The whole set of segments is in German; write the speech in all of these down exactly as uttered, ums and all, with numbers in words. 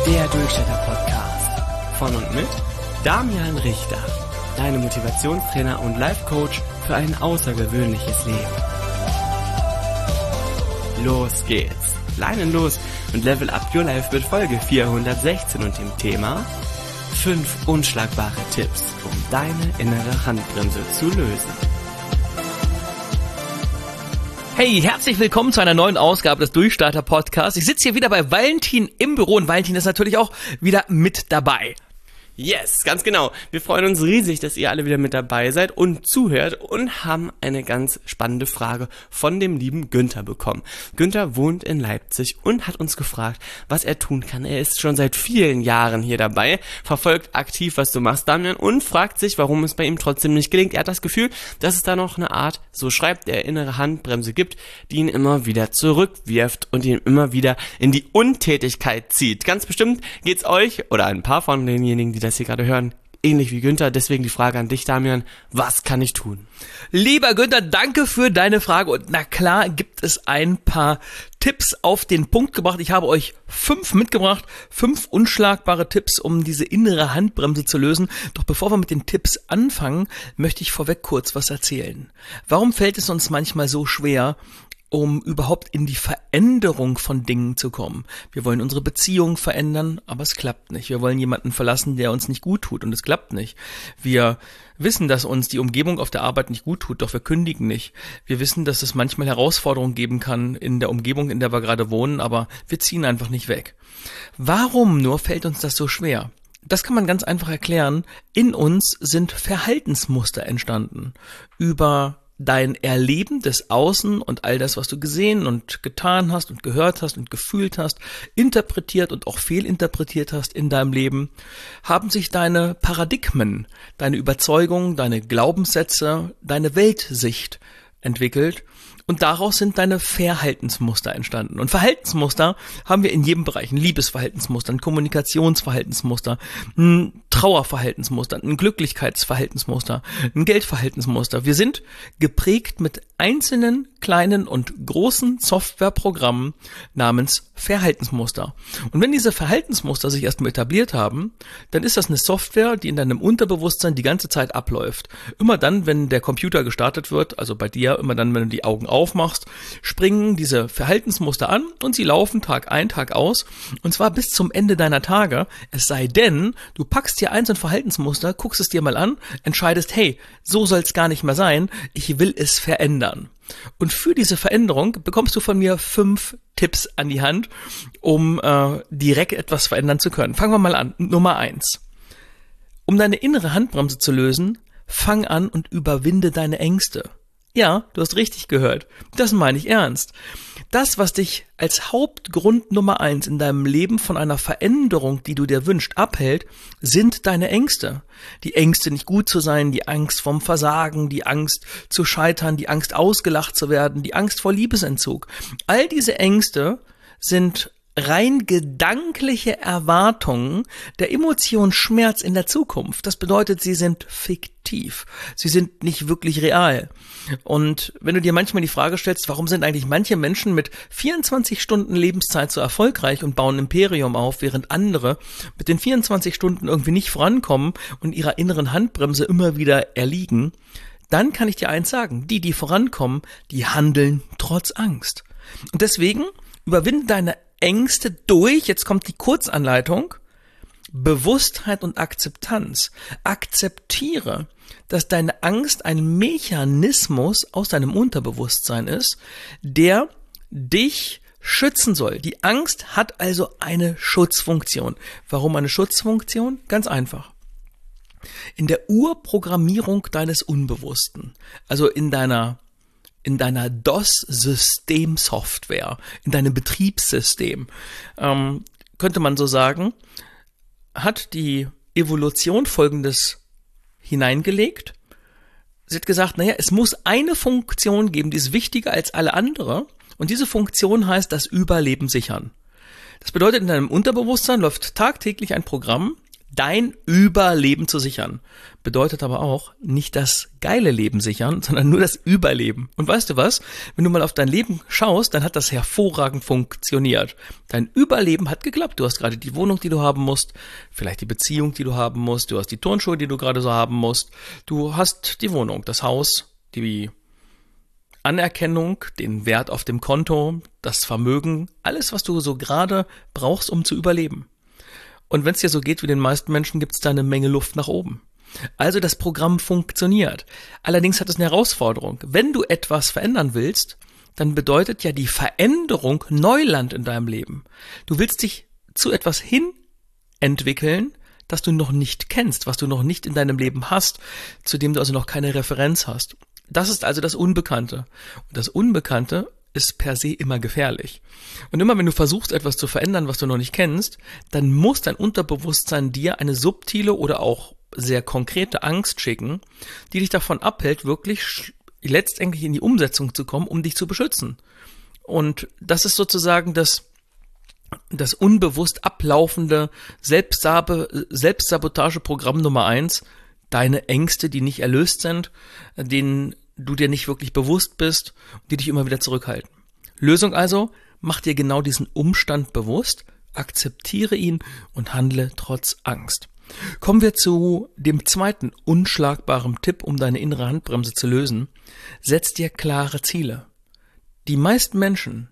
Der Durchstarter-Podcast. Von und mit Damian Richter. Deine Motivationstrainer und Life-Coach für ein außergewöhnliches Leben. Los geht's. Leinen los und level up your life mit Folge vierhundertsechzehn und dem Thema fünf unschlagbare Tipps, um deine innere Handbremse zu lösen. Hey, herzlich willkommen zu einer neuen Ausgabe des Durchstarter-Podcasts. Ich sitze hier wieder bei Valentin im Büro und Valentin ist natürlich auch wieder mit dabei. Yes, ganz genau. Wir freuen uns riesig, dass ihr alle wieder mit dabei seid und zuhört und haben eine ganz spannende Frage von dem lieben Günther bekommen. Günther wohnt in Leipzig und hat uns gefragt, was er tun kann. Er ist schon seit vielen Jahren hier dabei, verfolgt aktiv, was du machst, Damian, und fragt sich, warum es bei ihm trotzdem nicht gelingt. Er hat das Gefühl, dass es da noch eine Art, so schreibt er, innere Handbremse gibt, die ihn immer wieder zurückwirft und ihn immer wieder in die Untätigkeit zieht. Ganz bestimmt geht's euch oder ein paar von denjenigen, die das hier gerade hören, ähnlich wie Günther. Deswegen die Frage an dich, Damian, was kann ich tun? Lieber Günther, danke für deine Frage und na klar gibt es ein paar Tipps auf den Punkt gebracht. Ich habe euch fünf mitgebracht, fünf unschlagbare Tipps, um diese innere Handbremse zu lösen. Doch bevor wir mit den Tipps anfangen, möchte ich vorweg kurz was erzählen. Warum fällt es uns manchmal so schwer, um überhaupt in die Veränderung von Dingen zu kommen? Wir wollen unsere Beziehung verändern, aber es klappt nicht. Wir wollen jemanden verlassen, der uns nicht gut tut, und es klappt nicht. Wir wissen, dass uns die Umgebung auf der Arbeit nicht gut tut, doch wir kündigen nicht. Wir wissen, dass es manchmal Herausforderungen geben kann in der Umgebung, in der wir gerade wohnen, aber wir ziehen einfach nicht weg. Warum nur fällt uns das so schwer? Das kann man ganz einfach erklären. In uns sind Verhaltensmuster entstanden über dein Erleben des Außen und all das, was du gesehen und getan hast und gehört hast und gefühlt hast, interpretiert und auch fehlinterpretiert hast in deinem Leben, haben sich deine Paradigmen, deine Überzeugungen, deine Glaubenssätze, deine Weltsicht entwickelt. Und daraus sind deine Verhaltensmuster entstanden. Und Verhaltensmuster haben wir in jedem Bereich. Ein Liebesverhaltensmuster, ein Kommunikationsverhaltensmuster, ein Trauerverhaltensmuster, ein Glücklichkeitsverhaltensmuster, ein Geldverhaltensmuster. Wir sind geprägt mit einzelnen kleinen und großen Softwareprogrammen namens Verhaltensmuster. Und wenn diese Verhaltensmuster sich erstmal etabliert haben, dann ist das eine Software, die in deinem Unterbewusstsein die ganze Zeit abläuft. Immer dann, wenn der Computer gestartet wird, also bei dir, immer dann, wenn du die Augen aufmachst, springen diese Verhaltensmuster an und sie laufen Tag ein, Tag aus, und zwar bis zum Ende deiner Tage, es sei denn, du packst dir ein so ein Verhaltensmuster, guckst es dir mal an, entscheidest, hey, so soll es gar nicht mehr sein, ich will es verändern. Und für diese Veränderung bekommst du von mir fünf Tipps an die Hand, um äh, direkt etwas verändern zu können. Fangen wir mal an. Nummer eins. Um deine innere Handbremse zu lösen, fang an und überwinde deine Ängste. Ja, du hast richtig gehört. Das meine ich ernst. Das, was dich als Hauptgrund Nummer eins in deinem Leben von einer Veränderung, die du dir wünschst, abhält, sind deine Ängste. Die Ängste, nicht gut zu sein, die Angst vom Versagen, die Angst zu scheitern, die Angst ausgelacht zu werden, die Angst vor Liebesentzug. All diese Ängste sind rein gedankliche Erwartungen der Emotion Schmerz in der Zukunft. Das bedeutet, sie sind fiktiv. Sie sind nicht wirklich real. Und wenn du dir manchmal die Frage stellst, warum sind eigentlich manche Menschen mit vierundzwanzig Stunden Lebenszeit so erfolgreich und bauen ein Imperium auf, während andere mit den vierundzwanzig Stunden irgendwie nicht vorankommen und ihrer inneren Handbremse immer wieder erliegen, dann kann ich dir eins sagen: Die, die vorankommen, die handeln trotz Angst. Und deswegen überwinde deine Ängste durch, jetzt kommt die Kurzanleitung, Bewusstheit und Akzeptanz. Akzeptiere, dass deine Angst ein Mechanismus aus deinem Unterbewusstsein ist, der dich schützen soll. Die Angst hat also eine Schutzfunktion. Warum eine Schutzfunktion? Ganz einfach. In der Urprogrammierung deines Unbewussten, also in deiner in deiner DOS-Systemsoftware, in deinem Betriebssystem, ähm, könnte man so sagen, hat die Evolution Folgendes hineingelegt. Sie hat gesagt, naja, es muss eine Funktion geben, die ist wichtiger als alle andere, und diese Funktion heißt das Überleben sichern. Das bedeutet, in deinem Unterbewusstsein läuft tagtäglich ein Programm, dein Überleben zu sichern. Bedeutet aber auch nicht das geile Leben sichern, sondern nur das Überleben. Und weißt du was? Wenn du mal auf dein Leben schaust, dann hat das hervorragend funktioniert. Dein Überleben hat geklappt. Du hast gerade die Wohnung, die du haben musst, vielleicht die Beziehung, die du haben musst, du hast die Turnschuhe, die du gerade so haben musst, du hast die Wohnung, das Haus, die Anerkennung, den Wert auf dem Konto, das Vermögen, alles, was du so gerade brauchst, um zu überleben. Und wenn es dir so geht wie den meisten Menschen, gibt es da eine Menge Luft nach oben. Also das Programm funktioniert. Allerdings hat es eine Herausforderung. Wenn du etwas verändern willst, dann bedeutet ja die Veränderung Neuland in deinem Leben. Du willst dich zu etwas hin entwickeln, das du noch nicht kennst, was du noch nicht in deinem Leben hast, zu dem du also noch keine Referenz hast. Das ist also das Unbekannte. Und das Unbekannte ist per se immer gefährlich. Und immer wenn du versuchst, etwas zu verändern, was du noch nicht kennst, dann muss dein Unterbewusstsein dir eine subtile oder auch sehr konkrete Angst schicken, die dich davon abhält, wirklich letztendlich in die Umsetzung zu kommen, um dich zu beschützen. Und das ist sozusagen das, das unbewusst ablaufende Selbstsab- Selbstsabotageprogramm Nummer eins, deine Ängste, die nicht erlöst sind, denen du dir nicht wirklich bewusst bist, die dich immer wieder zurückhalten. Lösung also, mach dir genau diesen Umstand bewusst, akzeptiere ihn und handle trotz Angst. Kommen wir zu dem zweiten unschlagbaren Tipp, um deine innere Handbremse zu lösen. Setz dir klare Ziele. Die meisten Menschen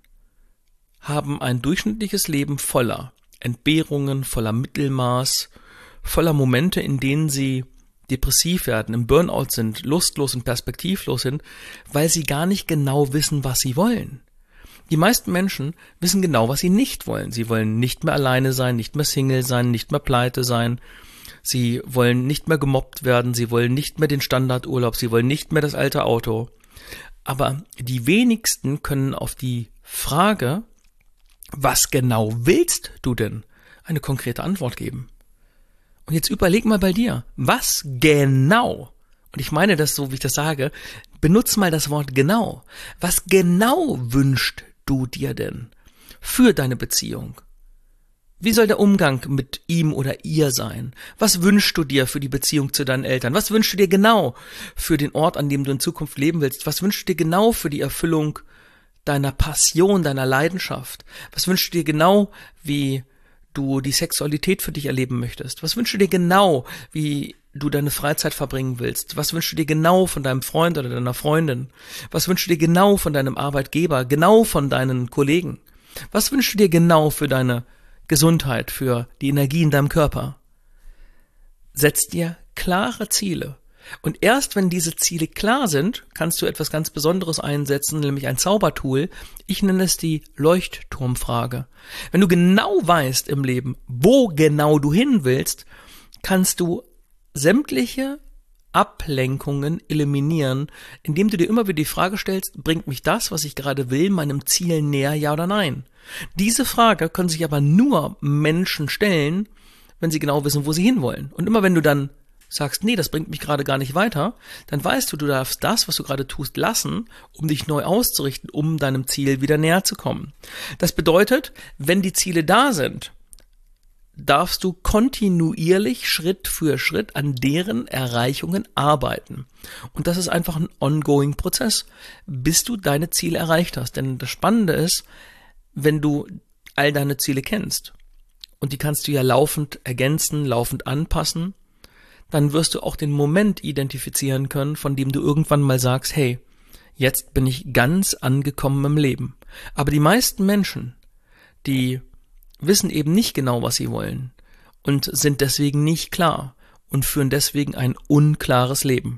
haben ein durchschnittliches Leben voller Entbehrungen, voller Mittelmaß, voller Momente, in denen sie depressiv werden, im Burnout sind, lustlos und perspektivlos sind, weil sie gar nicht genau wissen, was sie wollen. Die meisten Menschen wissen genau, was sie nicht wollen. Sie wollen nicht mehr alleine sein, nicht mehr Single sein, nicht mehr pleite sein. Sie wollen nicht mehr gemobbt werden, sie wollen nicht mehr den Standardurlaub, sie wollen nicht mehr das alte Auto. Aber die wenigsten können auf die Frage, was genau willst du denn, eine konkrete Antwort geben. Und jetzt überleg mal bei dir, was genau, und ich meine das so, wie ich das sage, benutz mal das Wort genau. Was genau wünschst du dir denn für deine Beziehung? Wie soll der Umgang mit ihm oder ihr sein? Was wünschst du dir für die Beziehung zu deinen Eltern? Was wünschst du dir genau für den Ort, an dem du in Zukunft leben willst? Was wünschst du dir genau für die Erfüllung deiner Passion, deiner Leidenschaft? Was wünschst du dir genau, wie du die Sexualität für dich erleben möchtest? Was wünschst du dir genau, wie du deine Freizeit verbringen willst? Was wünschst du dir genau von deinem Freund oder deiner Freundin? Was wünschst du dir genau von deinem Arbeitgeber, genau von deinen Kollegen? Was wünschst du dir genau für deine Gesundheit, für die Energie in deinem Körper? Setz dir klare Ziele. Und erst wenn diese Ziele klar sind, kannst du etwas ganz Besonderes einsetzen, nämlich ein Zaubertool. Ich nenne es die Leuchtturmfrage. Wenn du genau weißt im Leben, wo genau du hin willst, kannst du sämtliche Ablenkungen eliminieren, indem du dir immer wieder die Frage stellst, bringt mich das, was ich gerade will, meinem Ziel näher, ja oder nein? Diese Frage können sich aber nur Menschen stellen, wenn sie genau wissen, wo sie hinwollen. Und immer wenn du dann sagst, nee, das bringt mich gerade gar nicht weiter, dann weißt du, du darfst das, was du gerade tust, lassen, um dich neu auszurichten, um deinem Ziel wieder näher zu kommen. Das bedeutet, wenn die Ziele da sind, darfst du kontinuierlich Schritt für Schritt an deren Erreichungen arbeiten. Und das ist einfach ein ongoing Prozess, bis du deine Ziele erreicht hast. Denn das Spannende ist, wenn du all deine Ziele kennst, und die kannst du ja laufend ergänzen, laufend anpassen, dann wirst du auch den Moment identifizieren können, von dem du irgendwann mal sagst, hey, jetzt bin ich ganz angekommen im Leben. Aber die meisten Menschen, die wissen eben nicht genau, was sie wollen und sind deswegen nicht klar und führen deswegen ein unklares Leben.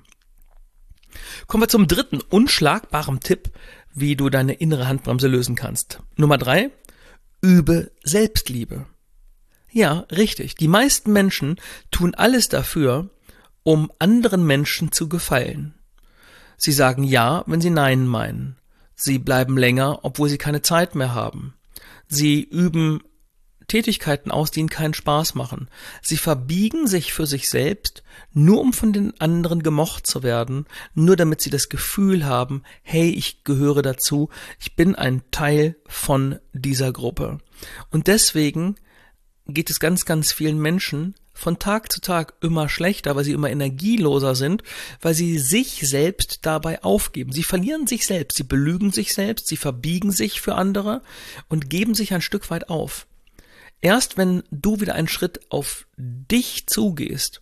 Kommen wir zum dritten unschlagbaren Tipp, wie du deine innere Handbremse lösen kannst. Nummer drei, übe Selbstliebe. Ja, richtig. Die meisten Menschen tun alles dafür, um anderen Menschen zu gefallen. Sie sagen ja, wenn sie Nein meinen. Sie bleiben länger, obwohl sie keine Zeit mehr haben. Sie üben Tätigkeiten aus, die ihnen keinen Spaß machen. Sie verbiegen sich für sich selbst, nur um von den anderen gemocht zu werden, nur damit sie das Gefühl haben, hey, ich gehöre dazu, ich bin ein Teil von dieser Gruppe. Und deswegen geht es ganz, ganz vielen Menschen von Tag zu Tag immer schlechter, weil sie immer energieloser sind, weil sie sich selbst dabei aufgeben. Sie verlieren sich selbst, sie belügen sich selbst, sie verbiegen sich für andere und geben sich ein Stück weit auf. Erst wenn du wieder einen Schritt auf dich zugehst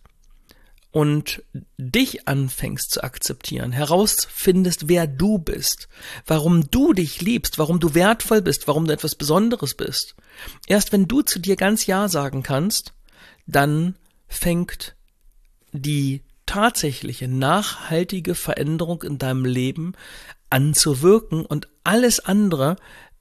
und dich anfängst zu akzeptieren, herausfindest, wer du bist, warum du dich liebst, warum du wertvoll bist, warum du etwas Besonderes bist. Erst wenn du zu dir ganz Ja sagen kannst, dann fängt die tatsächliche, nachhaltige Veränderung in deinem Leben an zu wirken und alles andere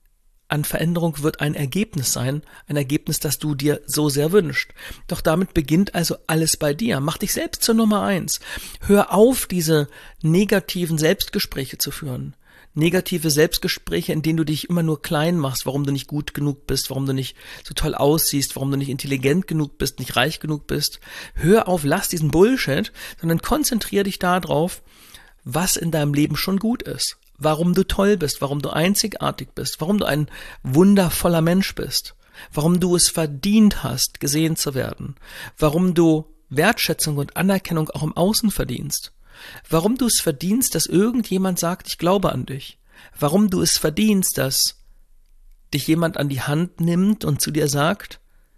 an Veränderung wird ein Ergebnis sein, ein Ergebnis, das du dir so sehr wünschst. Doch damit beginnt also alles bei dir. Mach dich selbst zur Nummer eins. Hör auf, diese negativen Selbstgespräche zu führen. Negative Selbstgespräche, in denen du dich immer nur klein machst, warum du nicht gut genug bist, warum du nicht so toll aussiehst, warum du nicht intelligent genug bist, nicht reich genug bist. Hör auf, lass diesen Bullshit, sondern konzentriere dich darauf, was in deinem Leben schon gut ist. Warum du toll bist, warum du einzigartig bist, warum du ein wundervoller Mensch bist, warum du es verdient hast, gesehen zu werden, warum du Wertschätzung und Anerkennung auch im Außen verdienst, warum du es verdienst, dass irgendjemand sagt, ich glaube an dich, warum du es verdienst, dass dich jemand an die Hand nimmt und zu dir sagt,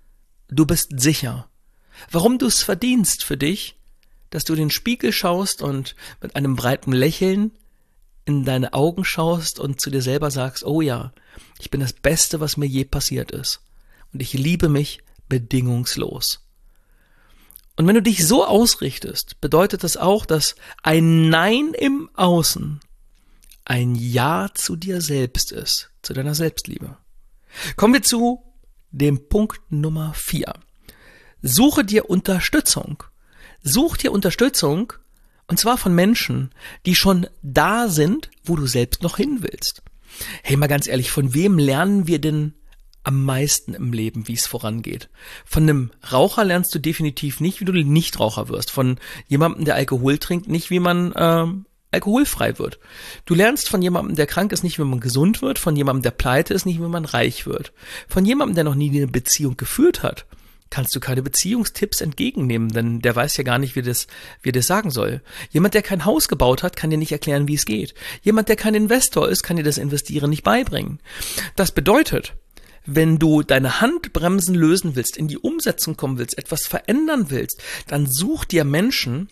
du bist sicher, warum du es verdienst für dich, dass du in den Spiegel schaust und mit einem breiten Lächeln in deine Augen schaust und zu dir selber sagst, oh ja, ich bin das Beste, was mir je passiert ist. Und ich liebe mich bedingungslos. Und wenn du dich so ausrichtest, bedeutet das auch, dass ein Nein im Außen ein Ja zu dir selbst ist, zu deiner Selbstliebe. Kommen wir zu dem Punkt Nummer vier. Suche dir Unterstützung. Such dir Unterstützung, und zwar von Menschen, die schon da sind, wo du selbst noch hin willst. Hey, mal ganz ehrlich, von wem lernen wir denn am meisten im Leben, wie es vorangeht? Von einem Raucher lernst du definitiv nicht, wie du Nichtraucher wirst. Von jemandem, der Alkohol trinkt, nicht, wie man ähm, alkoholfrei wird. Du lernst von jemandem, der krank ist, nicht, wie man gesund wird. Von jemandem, der pleite ist, nicht, wie man reich wird. Von jemandem, der noch nie eine Beziehung geführt hat, kannst du keine Beziehungstipps entgegennehmen, denn der weiß ja gar nicht, wie das, wie das sagen soll. Jemand, der kein Haus gebaut hat, kann dir nicht erklären, wie es geht. Jemand, der kein Investor ist, kann dir das Investieren nicht beibringen. Das bedeutet, wenn du deine Handbremsen lösen willst, in die Umsetzung kommen willst, etwas verändern willst, dann such dir Menschen,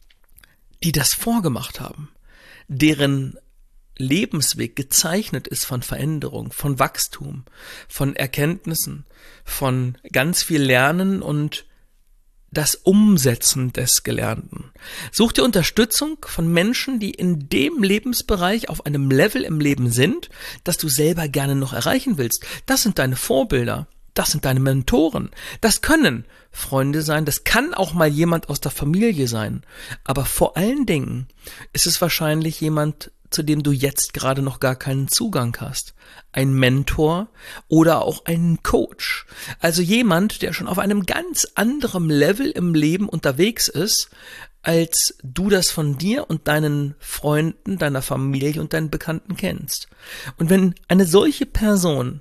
die das vorgemacht haben, deren Lebensweg gezeichnet ist von Veränderung, von Wachstum, von Erkenntnissen, von ganz viel Lernen und das Umsetzen des Gelernten. Such dir Unterstützung von Menschen, die in dem Lebensbereich auf einem Level im Leben sind, das du selber gerne noch erreichen willst. Das sind deine Vorbilder. Das sind deine Mentoren. Das können Freunde sein, das kann auch mal jemand aus der Familie sein. Aber vor allen Dingen ist es wahrscheinlich jemand, zu dem du jetzt gerade noch gar keinen Zugang hast. Ein Mentor oder auch ein Coach. Also jemand, der schon auf einem ganz anderen Level im Leben unterwegs ist, als du das von dir und deinen Freunden, deiner Familie und deinen Bekannten kennst. Und wenn eine solche Person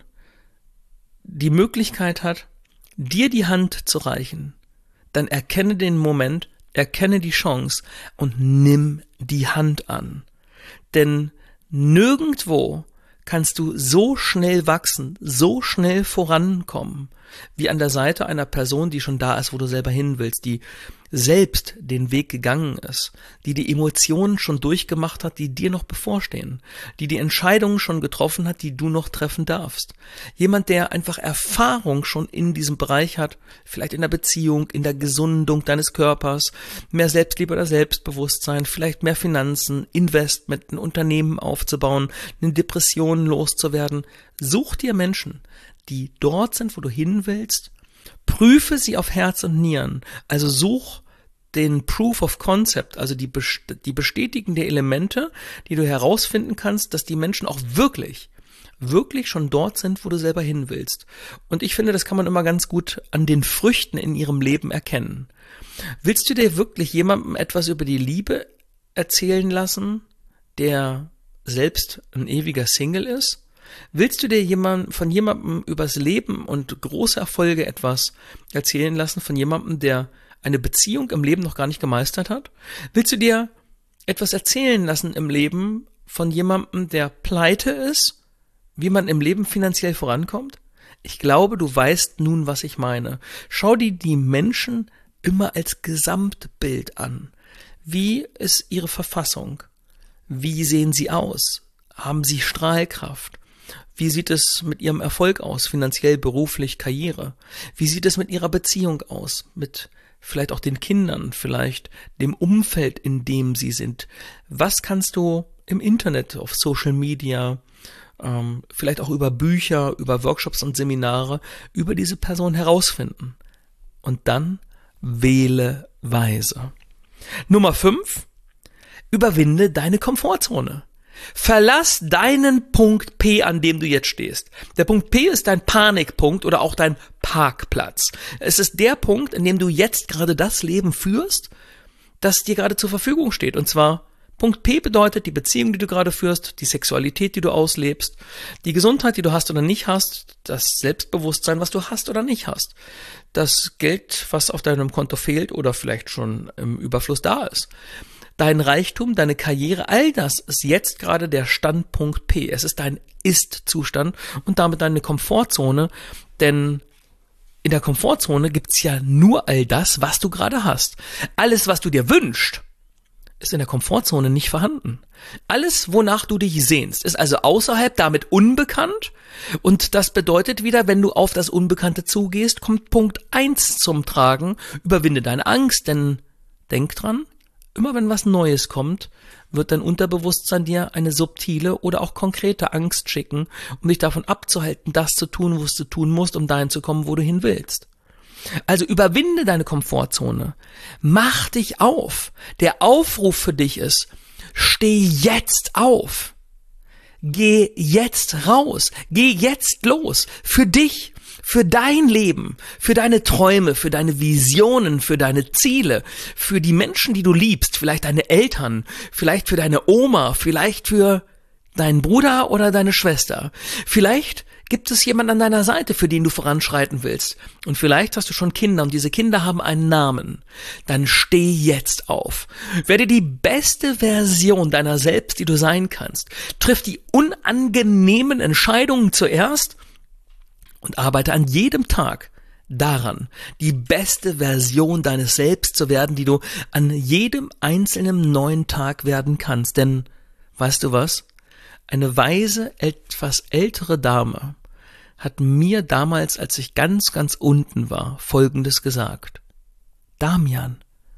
die Möglichkeit hat, dir die Hand zu reichen, dann erkenne den Moment, erkenne die Chance und nimm die Hand an. Denn nirgendwo kannst du so schnell wachsen, so schnell vorankommen, wie an der Seite einer Person, die schon da ist, wo du selber hin willst, die selbst den Weg gegangen ist, die die Emotionen schon durchgemacht hat, die dir noch bevorstehen, die die Entscheidungen schon getroffen hat, die du noch treffen darfst. Jemand, der einfach Erfahrung schon in diesem Bereich hat, vielleicht in der Beziehung, in der Gesundung deines Körpers, mehr Selbstliebe oder Selbstbewusstsein, vielleicht mehr Finanzen, Investment, ein Unternehmen aufzubauen, eine Depression loszuwerden. Such dir Menschen, die dort sind, wo du hin willst. Prüfe sie auf Herz und Nieren, also such den Proof of Concept, also die, die bestätigende Elemente, die du herausfinden kannst, dass die Menschen auch wirklich, wirklich schon dort sind, wo du selber hin willst. Und ich finde, das kann man immer ganz gut an den Früchten in ihrem Leben erkennen. Willst du dir wirklich jemandem etwas über die Liebe erzählen lassen, der selbst ein ewiger Single ist? Willst du dir jemand, von jemandem übers Leben und große Erfolge etwas erzählen lassen, von jemandem, der eine Beziehung im Leben noch gar nicht gemeistert hat? Willst du dir etwas erzählen lassen im Leben von jemandem, der pleite ist, wie man im Leben finanziell vorankommt? Ich glaube, du weißt nun, was ich meine. Schau dir die Menschen immer als Gesamtbild an. Wie ist ihre Verfassung? Wie sehen sie aus? Haben sie Strahlkraft? Wie sieht es mit ihrem Erfolg aus, finanziell, beruflich, Karriere? Wie sieht es mit ihrer Beziehung aus, mit vielleicht auch den Kindern, vielleicht dem Umfeld, in dem sie sind? Was kannst du im Internet, auf Social Media, ähm, vielleicht auch über Bücher, über Workshops und Seminare, über diese Person herausfinden? Und dann wähle weise. Nummer fünf. Überwinde deine Komfortzone. Verlass deinen Punkt P, an dem du jetzt stehst. Der Punkt P ist dein Panikpunkt oder auch dein Parkplatz. Es ist der Punkt, in dem du jetzt gerade das Leben führst, das dir gerade zur Verfügung steht. Und zwar Punkt P bedeutet die Beziehung, die du gerade führst, die Sexualität, die du auslebst, die Gesundheit, die du hast oder nicht hast, das Selbstbewusstsein, was du hast oder nicht hast, das Geld, was auf deinem Konto fehlt oder vielleicht schon im Überfluss da ist. Dein Reichtum, deine Karriere, all das ist jetzt gerade der Standpunkt P. Es ist dein Ist-Zustand und damit deine Komfortzone, denn in der Komfortzone gibt's ja nur all das, was du gerade hast. Alles, was du dir wünschst, ist in der Komfortzone nicht vorhanden. Alles, wonach du dich sehnst, ist also außerhalb, damit unbekannt. Und das bedeutet wieder, wenn du auf das Unbekannte zugehst, kommt Punkt eins zum Tragen. Überwinde deine Angst, denn denk dran, immer wenn was Neues kommt, wird dein Unterbewusstsein dir eine subtile oder auch konkrete Angst schicken, um dich davon abzuhalten, das zu tun, was du tun musst, um dahin zu kommen, wo du hin willst. Also überwinde deine Komfortzone. Mach dich auf. Der Aufruf für dich ist, steh jetzt auf. Geh jetzt raus. Geh jetzt los. Für dich. Für dein Leben, für deine Träume, für deine Visionen, für deine Ziele, für die Menschen, die du liebst, vielleicht deine Eltern, vielleicht für deine Oma, vielleicht für deinen Bruder oder deine Schwester. Vielleicht gibt es jemanden an deiner Seite, für den du voranschreiten willst. Und vielleicht hast du schon Kinder und diese Kinder haben einen Namen. Dann steh jetzt auf. Werde die beste Version deiner selbst, die du sein kannst. Triff die unangenehmen Entscheidungen zuerst und arbeite an jedem Tag daran, die beste Version deines Selbst zu werden, die du an jedem einzelnen neuen Tag werden kannst. Denn, weißt du was? Eine weise, etwas ältere Dame hat mir damals, als ich ganz, ganz unten war, Folgendes gesagt. Damian,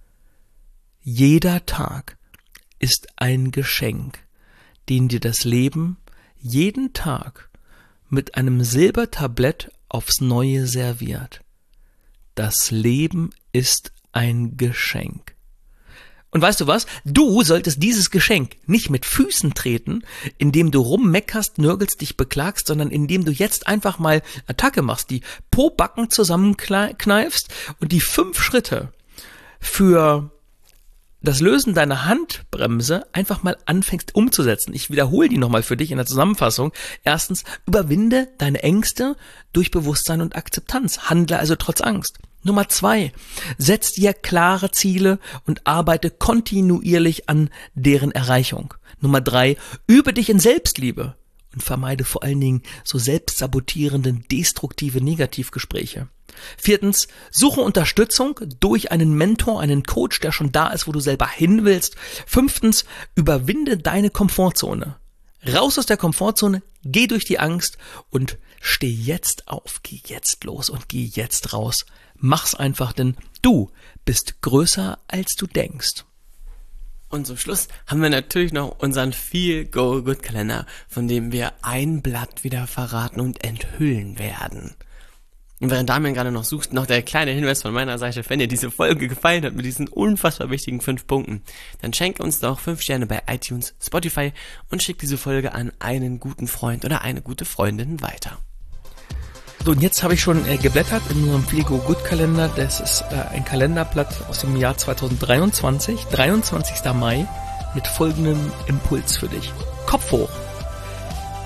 jeder Tag ist ein Geschenk, den dir das Leben jeden Tag mit einem Silbertablett aufs Neue serviert. Das Leben ist ein Geschenk. Und weißt du was? Du solltest dieses Geschenk nicht mit Füßen treten, indem du rummeckerst, nörgelst, dich beklagst, sondern indem du jetzt einfach mal Attacke machst, die Pobacken zusammenkneifst und die fünf Schritte für das Lösen deiner Handbremse einfach mal anfängst umzusetzen. Ich wiederhole die nochmal für dich in der Zusammenfassung. Erstens, überwinde deine Ängste durch Bewusstsein und Akzeptanz. Handle also trotz Angst. Nummer zwei, setz dir klare Ziele und arbeite kontinuierlich an deren Erreichung. Nummer drei, übe dich in Selbstliebe und vermeide vor allen Dingen so selbstsabotierende, destruktive Negativgespräche. Viertens, suche Unterstützung durch einen Mentor, einen Coach, der schon da ist, wo du selber hin willst. Fünftens, überwinde deine Komfortzone. Raus aus der Komfortzone, geh durch die Angst und steh jetzt auf, geh jetzt los und geh jetzt raus. Mach's einfach, denn du bist größer, als du denkst. Und zum Schluss haben wir natürlich noch unseren Feel-Go-Good-Kalender, von dem wir ein Blatt wieder verraten und enthüllen werden. Und während Damian gerade noch sucht, noch der kleine Hinweis von meiner Seite, wenn dir diese Folge gefallen hat mit diesen unfassbar wichtigen fünf Punkten, dann schenke uns doch fünf Sterne bei iTunes, Spotify und schick diese Folge an einen guten Freund oder eine gute Freundin weiter. So, und jetzt habe ich schon äh, geblättert in unserem Feel-Go-Good-Kalender. Das ist äh, ein Kalenderblatt aus dem Jahr zweitausenddreiundzwanzig, dreiundzwanzigster Mai, mit folgendem Impuls für dich. Kopf hoch.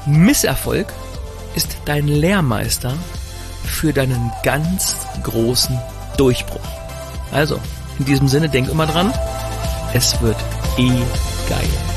Misserfolg ist dein Lehrmeister für deinen ganz großen Durchbruch. Also, in diesem Sinne, denk immer dran, es wird eh geil.